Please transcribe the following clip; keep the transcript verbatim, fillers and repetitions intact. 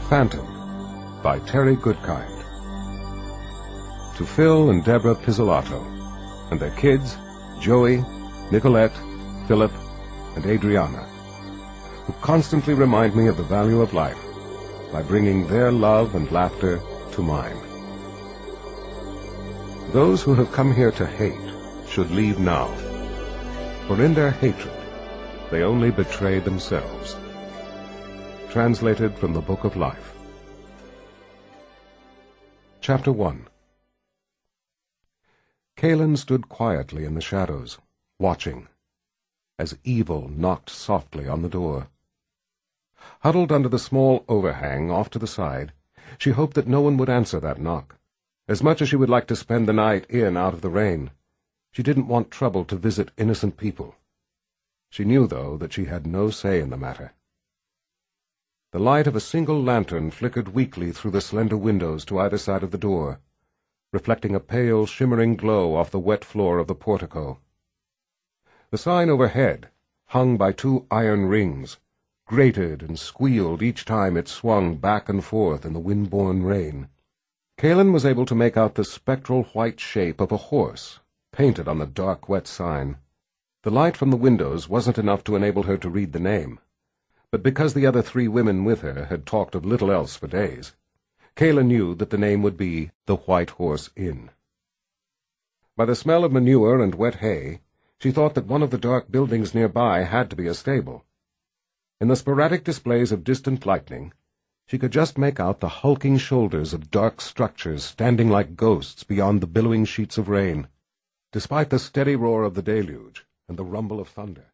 Phantom by Terry Goodkind. To Phil and Deborah Pizzolatto, and their kids, Joey, Nicolette, Philip, and Adriana, who constantly remind me of the value of life by bringing their love and laughter to mine. Those who have come here to hate should leave now, for in their hatred they only betray themselves. Translated from the Book of Life. Chapter one. Kaelin stood quietly in the shadows, watching, as evil knocked softly on the door. Huddled under the small overhang off to the side, she hoped that no one would answer that knock. As much as she would like to spend the night in out of the rain, she didn't want trouble to visit innocent people. She knew, though, that she had no say in the matter. The light of a single lantern flickered weakly through the slender windows to either side of the door, reflecting a pale, shimmering glow off the wet floor of the portico. The sign overhead, hung by two iron rings, grated and squealed each time it swung back and forth in the wind-borne rain. Kaelin was able to make out the spectral white shape of a horse, painted on the dark, wet sign. The light from the windows wasn't enough to enable her to read the name, but because the other three women with her had talked of little else for days, Kaelin knew that the name would be the White Horse Inn. By the smell of manure and wet hay, she thought that one of the dark buildings nearby had to be a stable. In the sporadic displays of distant lightning, she could just make out the hulking shoulders of dark structures standing like ghosts beyond the billowing sheets of rain, despite the steady roar of the deluge and the rumble of thunder.